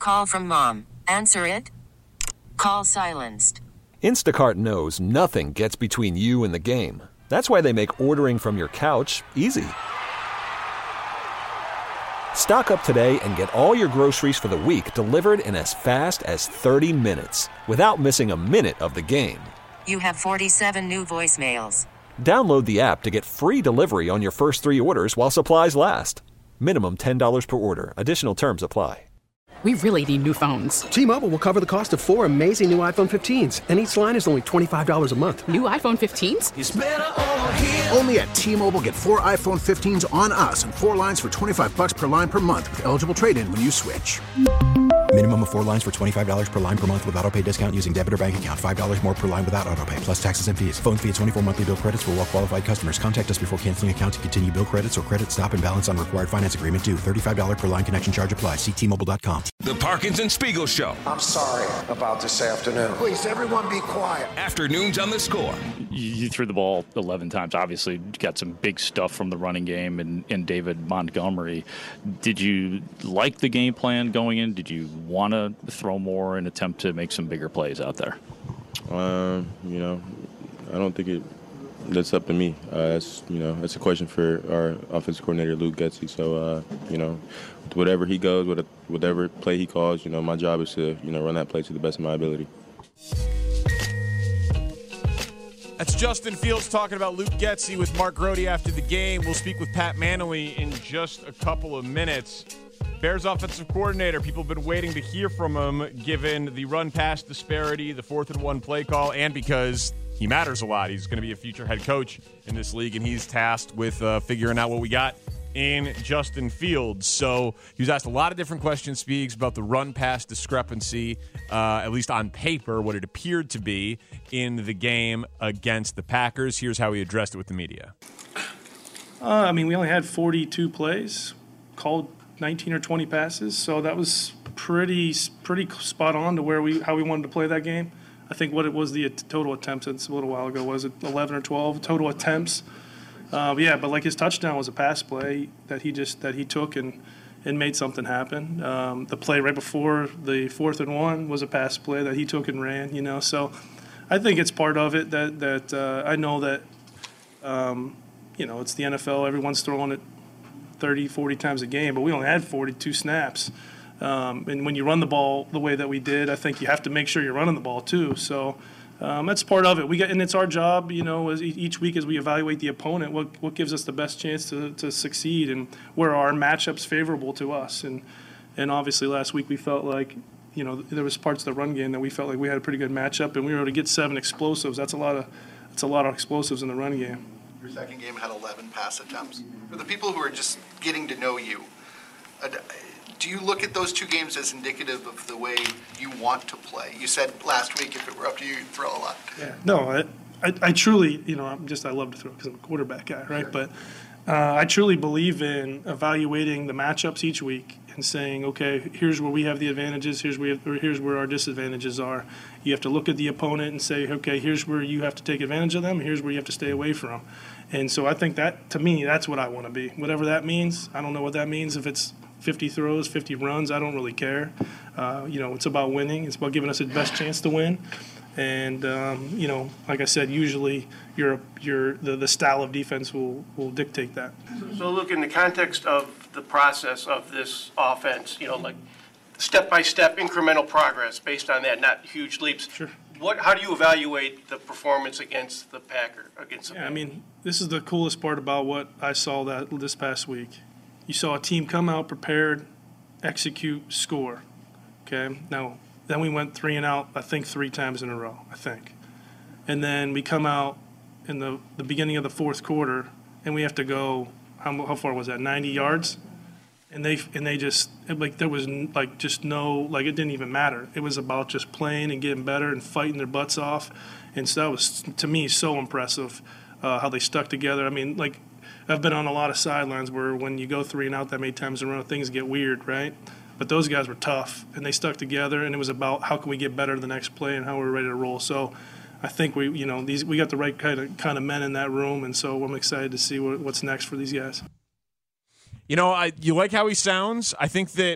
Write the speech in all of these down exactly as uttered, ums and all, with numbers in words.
Call from mom. Answer it. Call silenced. Instacart knows nothing gets between you and the game. That's why they make ordering from your couch easy. Stock up today and get all your groceries for the week delivered in as fast as thirty minutes without missing a minute of the game. You have forty-seven new voicemails. Download the app to get free delivery on your first three orders while supplies last. Minimum ten dollars per order. Additional terms apply. We really need new phones. T-Mobile will cover the cost of four amazing new iPhone fifteens, and each line is only twenty-five dollars a month. New iPhone fifteens? It's better over here. Only at T-Mobile, get four iPhone fifteens on us and four lines for twenty-five bucks per line per month with eligible trade-in when you switch. Minimum of four lines for twenty-five dollars per line per month with autopay discount using debit or bank account. five dollars more per line without autopay, plus taxes and fees. Phone fee at twenty-four monthly bill credits for well-qualified customers. Contact us before canceling account to continue bill credits or credit stop and balance on required finance agreement due. thirty-five dollars per line connection charge applies. See T Mobile dot com. The Parkins and Spiegel Show. I'm sorry about this afternoon. Please, everyone be quiet. Afternoons on the Score. You, you threw the ball eleven times. Obviously, you got some big stuff from the running game and, and David Montgomery. Did you like the game plan going in? Did you want to throw more and attempt to make some bigger plays out there? Um, you know, I don't think it. That's up to me. Uh, that's you know, that's a question for our offensive coordinator Luke Getsy. So uh, you know, whatever he goes, whatever play he calls, you know, my job is to you know run that play to the best of my ability. That's Justin Fields talking about Luke Getsy with Mark Grote after the game. We'll speak with Pat Manley in just a couple of minutes. Bears offensive coordinator, people have been waiting to hear from him given the run-pass disparity, the fourth and one play call, and because he matters a lot. He's going to be a future head coach in this league, and he's tasked with uh, figuring out what we got in Justin Fields. So he was asked a lot of different questions, Speaks, about the run-pass discrepancy, uh, at least on paper, what it appeared to be in the game against the Packers. Here's how he addressed it with the media. Uh, I mean, we only had forty-two plays, called nineteen or twenty passes, so that was pretty pretty spot on to where we how we wanted to play that game. I think what it was the total attempts, it's a little while ago, was it eleven or twelve total attempts? Uh, yeah, but like his touchdown was a pass play that he just that he took and and made something happen. Um, the play right before the fourth and one was a pass play that he took and ran. You know, so I think it's part of it that that uh, I know that um, you know it's the N F L. Everyone's throwing it thirty, forty times a game, but we only had forty-two snaps. Um, and when you run the ball the way that we did, I think you have to make sure you're running the ball too. So um, that's part of it. We got, and it's our job, you know, as each week as we evaluate the opponent, what what gives us the best chance to, to succeed, and where are our matchups favorable to us. And and obviously last week we felt like, you know, there was parts of the run game that we felt like we had a pretty good matchup, and we were able to get seven explosives. That's a lot of that's a lot of explosives in the run game. Your second game had eleven pass attempts. For the people who are just getting to know you, uh, do you look at those two games as indicative of the way you want to play? You said last week if it were up to you, you'd throw a lot. Yeah. No, I, I, I truly, you know, I'm just I love to throw because I'm a quarterback guy, right? Sure. But uh, I truly believe in evaluating the matchups each week and saying, okay, here's where we have the advantages, here's where we have, here's where our disadvantages are. You have to look at the opponent and say, okay, here's where you have to take advantage of them, here's where you have to stay away from. And so I think that, to me, that's what I want to be. Whatever that means, I don't know what that means. If it's fifty throws, fifty runs, I don't really care. Uh, you know, it's about winning. It's about giving us the best chance to win. And, um, you know, like I said, usually your your the, the style of defense will, will dictate that. So look, in the context of the process of this offense, you know, like step-by-step incremental progress based on that, not huge leaps. Sure. What? How do you evaluate the performance against the Packer? Against the yeah, Packer? I mean, this is the coolest part about what I saw that this past week. You saw a team come out prepared, execute, score. Okay. Now, then we went three and out. I think three times in a row. I think, and then we come out in the the beginning of the fourth quarter, and we have to go. How, how far was that? ninety yards. And they and they just like there was like just no like it didn't even matter. It was about just playing and getting better and fighting their butts off, and so that was to me so impressive uh, how they stuck together. I mean, like I've been on a lot of sidelines where when you go three and out that many times in a row, things get weird, right? But those guys were tough and they stuck together, and it was about how can we get better the next play and how we're ready to roll. So I think we you know these we got the right kind of kind of men in that room, and so I'm excited to see what, what's next for these guys. You know, I, you like how he sounds? I think that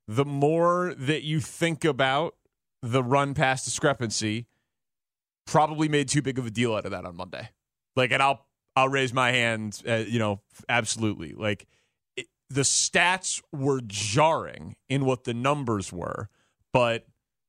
the more that you think about the run-pass discrepancy, probably made too big of a deal out of that on Monday. Like, and I'll I'll raise my hand, uh, you know, absolutely. Like, it, the stats were jarring in what the numbers were, but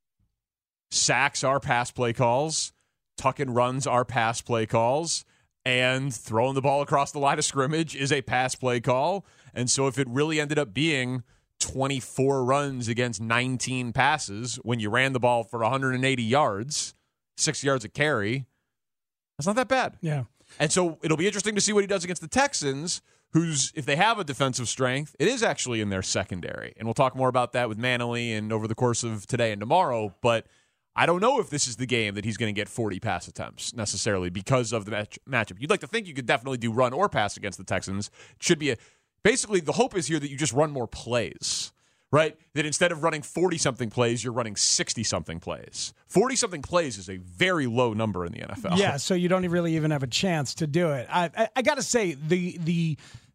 sacks are pass play calls, tuck and runs are pass play calls, and throwing the ball across the line of scrimmage is a pass play call. And so if it really ended up being twenty-four runs against nineteen passes when you ran the ball for one hundred eighty yards, six yards a carry, that's not that bad. Yeah. And so it'll be interesting to see what he does against the Texans, who's, if they have a defensive strength, it is actually in their secondary. And we'll talk more about that with Manley and over the course of today and tomorrow. But I don't know if this is the game that he's going to get forty pass attempts necessarily because of the match- matchup. You'd like to think you could definitely do run or pass against the Texans. It should be a basically the hope is here that you just run more plays, right? That instead of running forty-something plays, you're running sixty-something plays. forty-something plays is a very low number in the N F L. Yeah, so you don't really even have a chance to do it. I I, I got to say, the the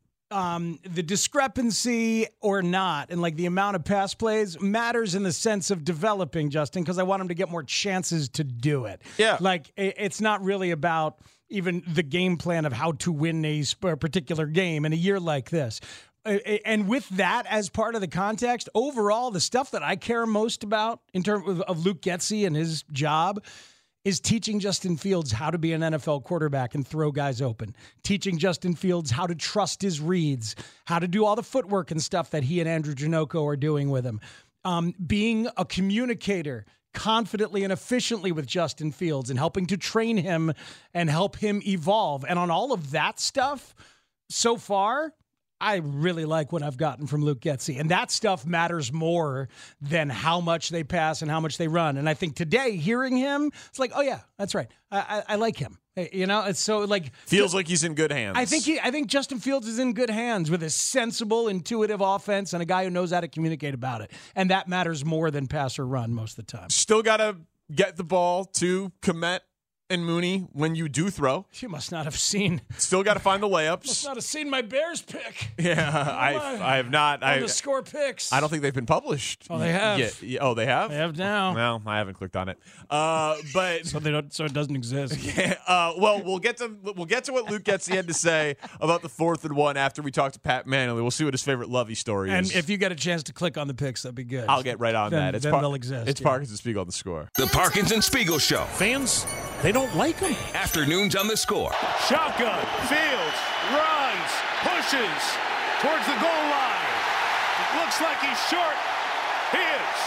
um, the discrepancy or not, and like the amount of pass plays matters in the sense of developing, Justin, because I want him to get more chances to do it. Yeah. Like, it, it's not really about even the game plan of how to win a sp- particular game in a year like this. And with that as part of the context, overall, the stuff that I care most about in terms of, of Luke Getsy and his job is teaching Justin Fields how to be an N F L quarterback and throw guys open. Teaching Justin Fields how to trust his reads, how to do all the footwork and stuff that he and Andrew Janocko are doing with him. Um, being a communicator confidently and efficiently with Justin Fields and helping to train him and help him evolve. And on all of that stuff, so far, I really like what I've gotten from Luke Getsy. And that stuff matters more than how much they pass and how much they run. And I think today, hearing him, it's like, oh, yeah, that's right. I, I, I like him. You know, it's so like... Feels like he's in good hands. I think he, I think Justin Fields is in good hands with a sensible, intuitive offense and a guy who knows how to communicate about it. And that matters more than pass or run most of the time. Still got to get the ball to Kmet and Mooney when you do throw. You must not have seen. Still got to find the layups. Must not have seen my Bears pick. Yeah, I I have not. On I the score picks. I don't think they've been published. Oh, they have. Yeah, yeah, oh, they have. They have now. Well, I haven't clicked on it. Uh, but so they don't. So it doesn't exist. Yeah. Uh, well, we'll get to we'll get to what Luke Getsy had to say about the fourth and one after we talk to Pat Manley. We'll see what his favorite Lovey story and is. And if you get a chance to click on the picks, that'd be good. I'll get right on then, that. It's then Par- they'll exist. It's yeah. Parkinson Spiegel on the Score. The Parkinson Spiegel Show. Fans, they don't like him. Afternoons on the Score. Shotgun, Fields, runs, pushes towards the goal line. It looks like he's short. He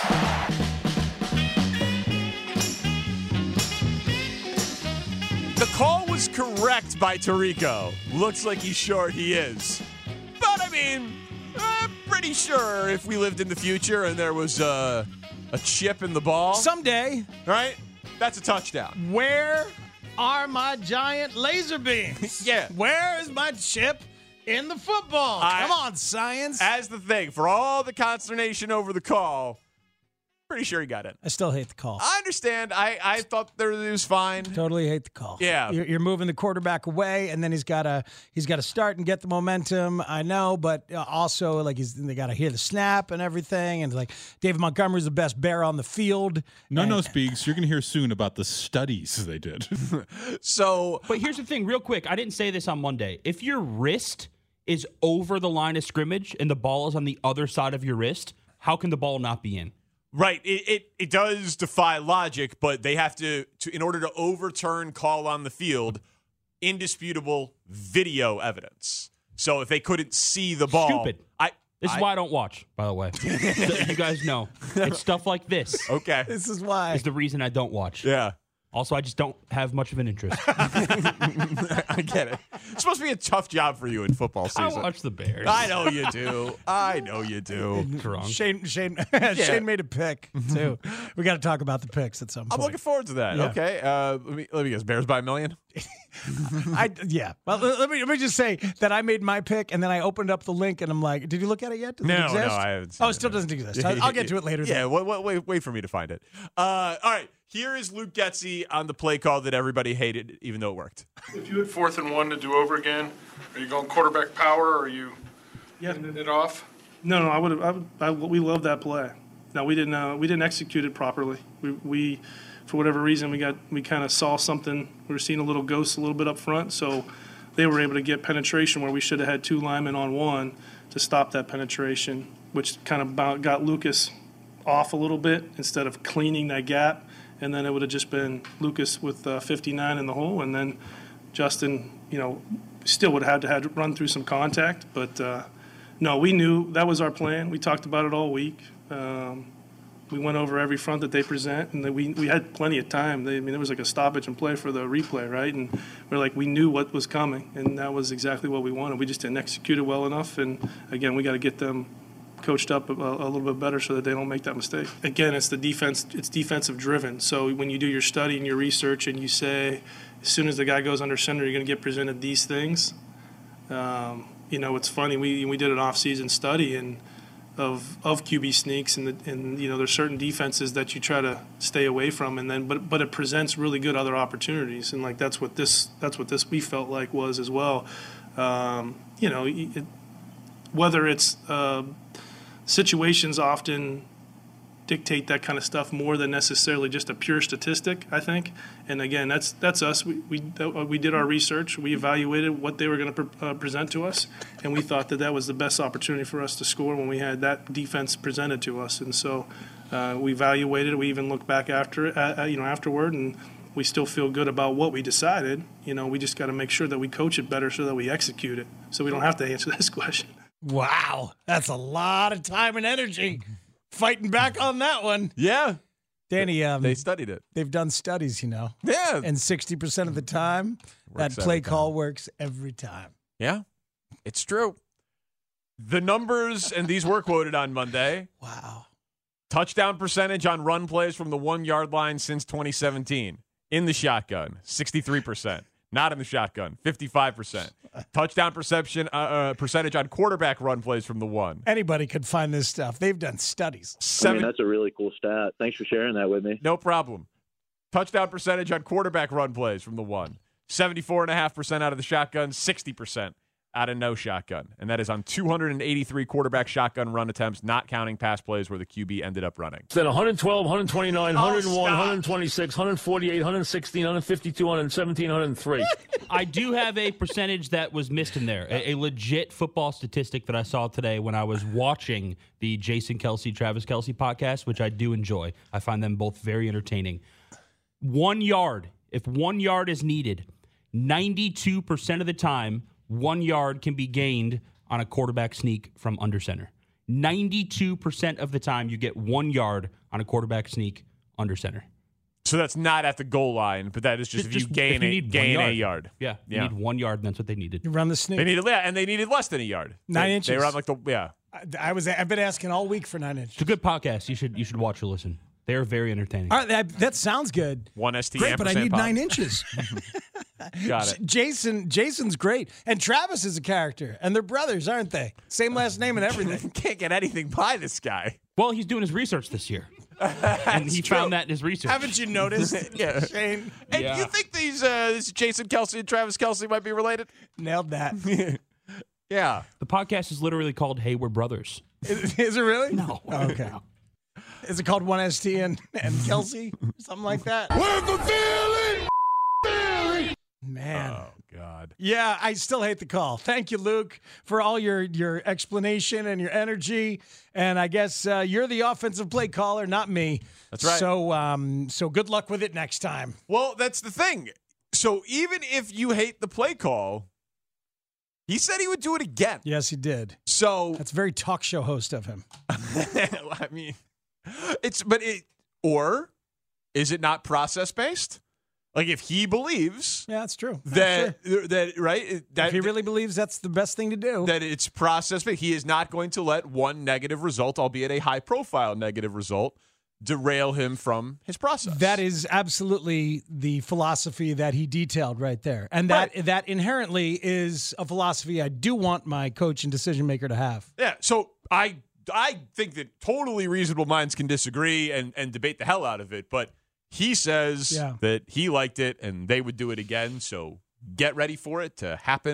is. The call was correct by Tirico. Looks like he's short. He is. But, I mean, I'm pretty sure if we lived in the future and there was uh, a chip in the ball. Someday. Right? That's a touchdown. Where are my giant laser beams? Yeah. Where is my chip in the football? I, Come on, science. As the thing, for all the consternation over the call, pretty sure he got it. I still hate the call. I understand. I, I thought there, it was fine. Totally hate the call. Yeah. You're, you're moving the quarterback away, and then he's got to he's got to start and get the momentum. I know, but also like he's they got to hear the snap and everything. And like David Montgomery's the best bear on the field. No, and, no, Speaks. You're going to hear soon about the studies they did. So, but here's the thing, real quick. I didn't say this on Monday. If your wrist is over the line of scrimmage and the ball is on the other side of your wrist, how can the ball not be in? Right. It, it it does defy logic, but they have to, to, in order to overturn call on the field, indisputable video evidence. So if they couldn't see the ball. Stupid. I, this I, is why I don't watch, by the way. You guys know. It's stuff like this. Okay. This is why. It's the reason I don't watch. Yeah. Also, I just don't have much of an interest. I get it. It's supposed to be a tough job for you in football season. I watch the Bears. I know you do. I know you do. Shane Shane yeah. Shane made a pick too. We got to talk about the picks at some point. I'm looking forward to that. Yeah. Okay. Uh, let me let me guess. Bears by a million. I yeah. Well, let me let me just say that I made my pick and then I opened up the link and I'm like, did you look at it yet? Does no, it exist? no, I haven't. Seen oh, it still it. doesn't exist. I'll, I'll get to it later. Yeah. Wait, wait, wait, wait for me to find it. Uh, all right. Here is Luke Getsy on the play call that everybody hated, even though it worked. If you had fourth and one to do over again, are you going quarterback power or are you yeah. ending it off? No, no, I would have. I, would- I, we love that play. No, we didn't. Uh, we didn't execute it properly. We, we, for whatever reason, we got. We kind of saw something. We were seeing a little ghost a little bit up front, so they were able to get penetration where we should have had two linemen on one to stop that penetration, which kind of about got Lucas off a little bit instead of cleaning that gap, and then it would have just been Lucas with uh, fifty-nine in the hole, and then Justin, you know, still would have had to had to run through some contact, but. Uh, No, we knew that was our plan. We talked about it all week. Um, we went over every front that they present, and that we we had plenty of time. They, I mean, there was like a stoppage and play for the replay, right? And we're like, we knew what was coming, and that was exactly what we wanted. We just didn't execute it well enough, and again, we got to get them coached up a, a little bit better so that they don't make that mistake. Again, it's the defense. It's defensive driven. So when you do your study and your research, and you say, as soon as the guy goes under center, you're going to get presented these things. Um, You know, it's funny. We we did an off-season study and of of Q B sneaks, and the, and you know, there's certain defenses that you try to stay away from, and then but but it presents really good other opportunities, and like that's what this that's what this we felt like was as well. Um, you know, it, whether it's uh, situations often dictate that kind of stuff more than necessarily just a pure statistic, I think. And again, that's that's us. We we, we did our research. We evaluated what they were going to pre- uh, present to us, and we thought that that was the best opportunity for us to score when we had that defense presented to us. And so uh, we evaluated it. We even looked back after it, uh, you know, afterward, and we still feel good about what we decided. You know, we just got to make sure that we coach it better so that we execute it, so we don't have to answer this question. Wow, that's a lot of time and energy. Fighting back on that one. Yeah. Danny, um, they studied it. They've done studies, you know. Yeah. And sixty percent of the time, Works that play every call works every time. Yeah, it's true. The numbers, and these were quoted on Monday. Wow. Touchdown percentage on run plays from the one-yard line since twenty seventeen. In the shotgun, sixty-three percent. Not in the shotgun, fifty-five percent. Touchdown perception uh, uh, percentage on quarterback run plays from the one. Anybody could find this stuff. They've done studies. I mean, that's a really cool stat. Thanks for sharing that with me. No problem. Touchdown percentage on quarterback run plays from the one. seventy-four point five percent out of the shotgun, sixty percent out of no shotgun. And that is on two hundred eighty-three quarterback shotgun run attempts, not counting pass plays where the Q B ended up running. Then one twelve, one twenty-nine, Oh, one oh one, stop. one twenty-six, one forty-eight, one sixteen, one fifty-two, one seventeen, one oh three. I do have a percentage that was missed in there, a, a legit football statistic that I saw today when I was watching the Jason Kelsey, Travis Kelsey podcast, which I do enjoy. I find them both very entertaining. One yard, if one yard is needed, ninety-two percent of the time, one yard can be gained on a quarterback sneak from under center. ninety-two percent of the time, you get one yard on a quarterback sneak under center. So that's not at the goal line, but that is just, Just- if you just gain, if you a, need one gain a yard. yard. Yeah, you yeah. need one yard, and that's what they needed. You run the sneak. They needed, yeah, and they needed less than a yard. Nine they, inches. They were on like the, yeah. I, I was. I've been asking all week for nine inches. It's a good podcast. You should you should watch or listen. They are very entertaining. All right, that, that sounds good. One S T Great, but I ampersand need pop. nine inches. Got it. Jason, Jason's great, and Travis is a character, and they're brothers, aren't they? Same last name and everything. Can't get anything by this guy. Well, he's doing his research this year, and he true. found that in his research. Haven't you noticed? Yeah. Shane And Yeah. you think these uh, this Jason Kelsey and Travis Kelsey might be related? nailed that. Yeah. The podcast is literally called "Hey, We're Brothers." Is, is it really? No. Oh, okay. Is it called one S T and, and Kelsey? Something like that? Where's the feeling? Feeling. Man. Oh God. Yeah, I still hate the call. Thank you, Luke, for all your, your explanation and your energy. And I guess uh, you're the offensive play caller, not me. That's right. So, um, so good luck with it next time. Well, that's the thing. So even if you hate the play call, he said he would do it again. Yes, he did. So That's a very talk show host of him. I mean, it's but it or is it not process based? Like if he believes Yeah, that's true. that Sure. that right that If he really believes that's the best thing to do. that it's process based, he is not going to let one negative result, albeit a high profile negative result, derail him from his process. That is absolutely the philosophy that he detailed right there. And that Right. that inherently is a philosophy I do want my coach and decision maker to have. Yeah, so I I think that totally reasonable minds can disagree and, and debate the hell out of it, but he says Yeah. that he liked it and they would do it again, so get ready for it to happen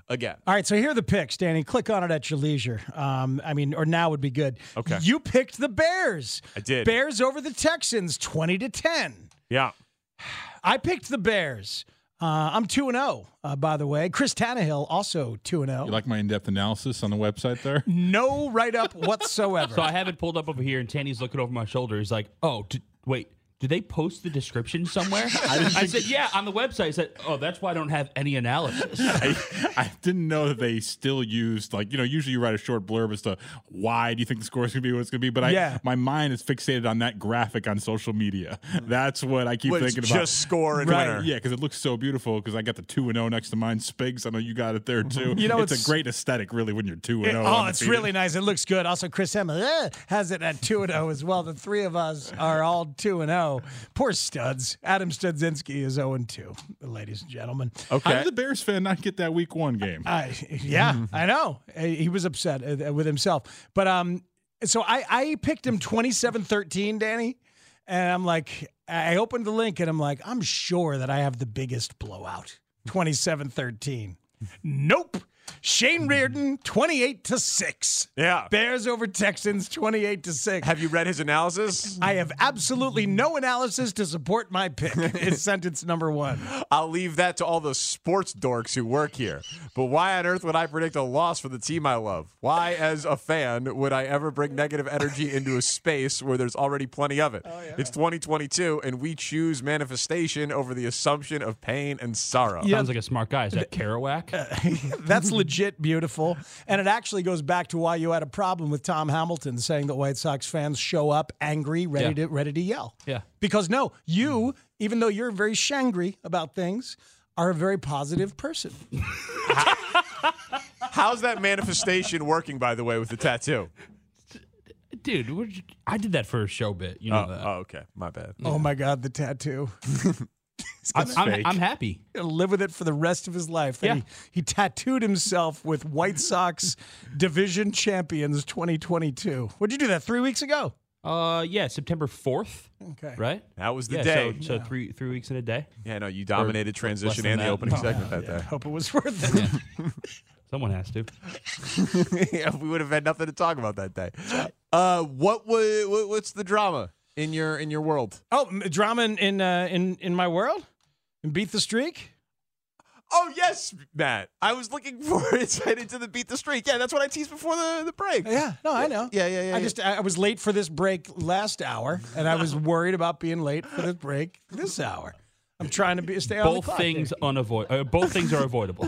again. All right, so here are the picks, Danny. Click on it at your leisure. Um, I mean, or now would be good. Okay. You picked the Bears. I did. Bears over the Texans, twenty to ten. Yeah. I picked the Bears. Uh, I'm two and oh, uh, by the way. Chris Tannehill, also two and oh. You like my in-depth analysis on the website there? No write-up whatsoever. So I have it pulled up over here, and Tanny's looking over my shoulder. He's like, oh, d- wait. Did they post the description somewhere? I, I said, yeah, on the website. I said, oh, that's why I don't have any analysis. I, I didn't know that they still used, like, you know, usually you write a short blurb as to why do you think the score is going to be what it's going to be. But I, yeah. my mind is fixated on that graphic on social media. That's what I keep Which thinking about. Just score and right. winner. Yeah, because it looks so beautiful because I got the two and oh next to mine. Spigs, I know you got it there, too. You know, it's, it's a great aesthetic, really, when you're two and oh. Oh, it's really nice. It looks good. Also, Chris Hemmel eh, has it at two and oh as well. The three of us are all two and oh. Poor studs. Adam Studzinski is oh and two, ladies and gentlemen. Okay. How did the Bears fan not get that week one game? Uh, yeah, I know. He was upset uh, with himself. But um, so I, I picked him twenty-seven thirteen, Danny. And I'm like, I opened the link and I'm like, I'm sure that I have the biggest blowout. twenty-seven thirteen. Nope. Shane Reardon, twenty-eight to six. Yeah. Bears over Texans, twenty-eight to six. Have you read his analysis? I have absolutely no analysis to support my pick. It's sentence number one. I'll leave that to all the sports dorks who work here. But why on earth would I predict a loss for the team I love? Why, as a fan, would I ever bring negative energy into a space where there's already plenty of it? Oh, yeah. It's twenty twenty-two, and we choose manifestation over the assumption of pain and sorrow. Yeah. Sounds like a smart guy. Is that Kerouac? Uh, that's legit beautiful. And it actually goes back to why you had a problem with Tom Hamilton saying that White Sox fans show up angry, ready Yeah. to ready to yell. Yeah. Because no, you, even though you're very shangry about things, are a very positive person. How's that manifestation working, by the way, with the tattoo? Dude, what did you- I did that for a show bit. You know oh, that. oh, okay. My bad. Oh my God, the tattoo. I'm, I'm, I'm happy. He'll live with it for the rest of his life. Yeah. He, he tattooed himself with White Sox Division Champions twenty twenty-two. What'd you do that three weeks ago? Uh, yeah, September fourth. Okay. Right? That was the yeah, day. So, so Yeah. three three weeks in a day. Yeah, no, you dominated Or transition less and than the that. opening Oh, segment that Yeah, day. hope it was worth it. Someone has to. Yeah, we would have had nothing to talk about that day. Uh, what would what, what's the drama in your in your world? Oh, m- drama in in, uh, in in my world? And beat the streak? Oh yes, Matt. I was looking for insight into the beat the streak. Yeah, that's what I teased before the, the break. Yeah, no, I know. Yeah, yeah, yeah. I yeah. just I was late for this break last hour, and I was worried about being late for this break this hour. I'm trying to be stay on the Both clock things here. unavoid. Uh, both things are avoidable.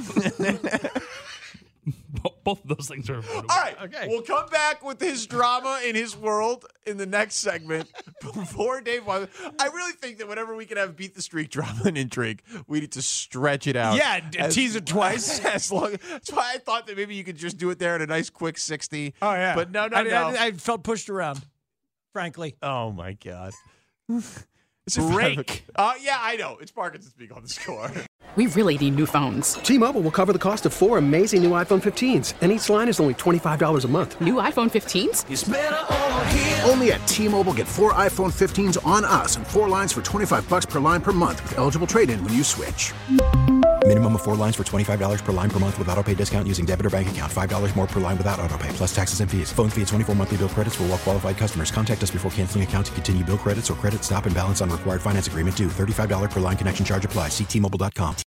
Bo- Both of those things are avoidable. All right, Okay. we'll come back with his drama in his world in the next segment. Before Dave, I really think that whenever we can have beat the streak drama and intrigue, we need to stretch it out. Yeah, d- tease it twice. As long, that's why I thought that maybe you could just do it there in a nice quick sixty. Oh yeah, but no, no, I, no. I, I felt pushed around, frankly. Oh my god. It's a Break. Uh, yeah, I know. It's Parkinson speak on the score. We really need new phones. T-Mobile will cover the cost of four amazing new iPhone fifteens, and each line is only twenty-five dollars a month. New iPhone fifteens? It's better over here. Only at T-Mobile, get four iPhone fifteens on us and four lines for twenty-five bucks per line per month with eligible trade-in when you switch. Minimum of four lines for twenty-five dollars per line per month with autopay discount using debit or bank account. five dollars more per line without autopay, plus taxes and fees. Phone fee at twenty-four monthly bill credits for well-qualified customers. Contact us before canceling account to continue bill credits or credit stop and balance on required finance agreement due. thirty-five dollars per line connection charge applies. See T Mobile dot com.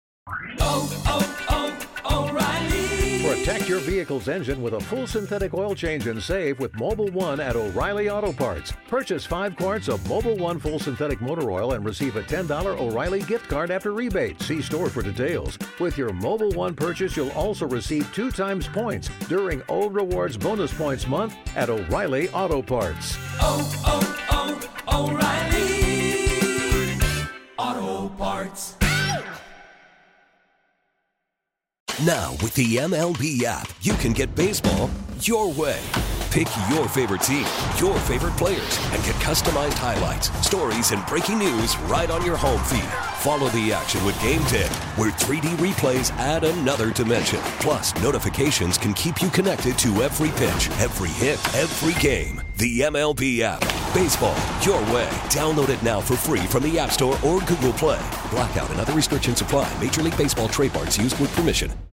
Protect your vehicle's engine with a full synthetic oil change and save with Mobile One at O'Reilly Auto Parts. Purchase five quarts of Mobile One full synthetic motor oil and receive a ten dollars O'Reilly gift card after rebate. See store for details. With your Mobile One purchase, you'll also receive two times points during O Rewards Bonus Points Month at O'Reilly Auto Parts. Oh, oh, oh, O'Reilly Auto Parts. Now, with the M L B app, you can get baseball your way. Pick your favorite team, your favorite players, and get customized highlights, stories, and breaking news right on your home feed. Follow the action with Game Day, where three D replays add another dimension. Plus, notifications can keep you connected to every pitch, every hit, every game. The M L B app. Baseball your way. Download it now for free from the App Store or Google Play. Blackout and other restrictions apply. Major League Baseball trademarks used with permission.